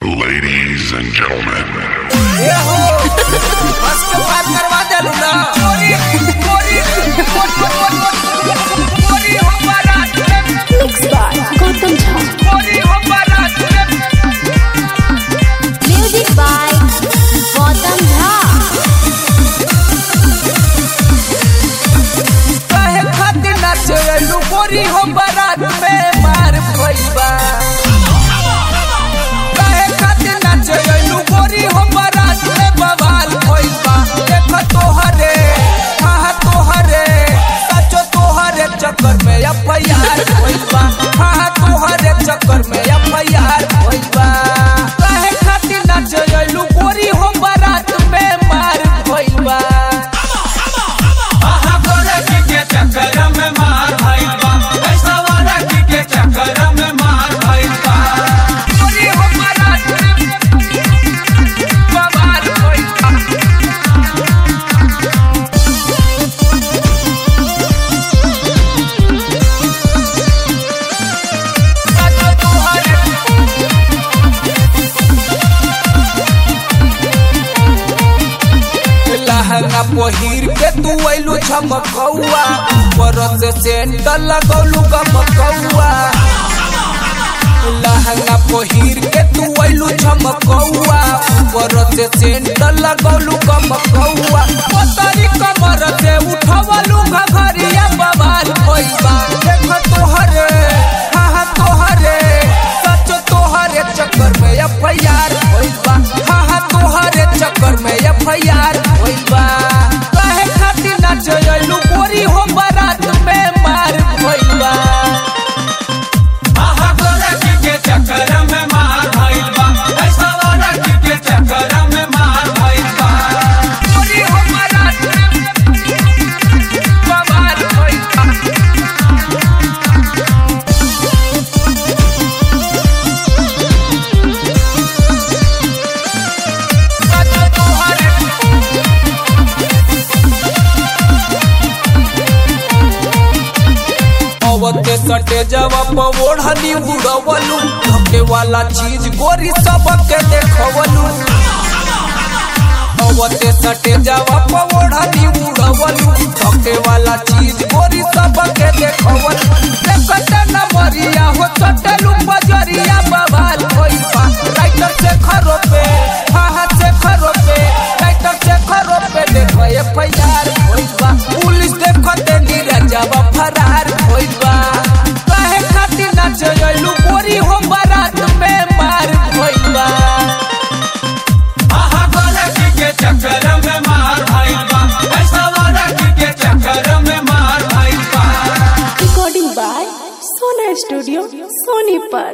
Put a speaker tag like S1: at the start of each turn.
S1: Ladies and gentlemen.
S2: ये हो बस के बात करवा देलू ना मोरी हो बारात
S3: Mixed by Gautam Jha.
S2: मोरी हो बारात
S3: Music by Gautam Jha.
S2: काहे खातिर नाचेलू मोरी हो बारात में मार भइबा काहे खातिर नाचेलू मोरी हो बारात में बवाल भइबा देख तोहरे हां तोहरे सचो तोहरे चक्कर में एफआईआर भइबा हां तोहरे चक्कर में एफआईआर भइबा काहे खातिर नाचेलू मोरी हो बारात में मार भइबा मोरी हो बारात बवाल भइबा सचो तोहरे लहंगा पहिर के तू आइलू झमकौआ परस सेंट लगौलू गमकौआ लहंगा पहिर के तू आइलू झमकौआ परस सेंट लगौलू गमकौआ पतरी कमर से उठवलू घघरिया बवाल भइबा देख तोहरे हां तोहरे सच तोहरे चक्कर में एफआईआर भइबा हां तोहरे चक्कर में एफआईआर भइबा काहे खातिर नाचलू गोरी हो बारात में मार भइबा गोरी हो बारात बवाल भइबा सच तोहरे अवते सटे जवाब ओढ़नी उड़वलू धके वाला चीज गोरी सबके देखवलू अवते सटे जवाब ओढ़नी उड़वलू धके वाला चीज गोरी सबके देखवलू देखते न मरिया हो चटलू बजरिया बवाल भइबा राइटर से खरो पे हां से खरो पे राइटर से खरो पे देखो एफआईआर भइबा पुलिस देखते नीरजवा फरार भइबा काहे खातिर नाचलू गोरी हो बारात में मार भइबा
S3: Recording by Sona Studio, Sonipat.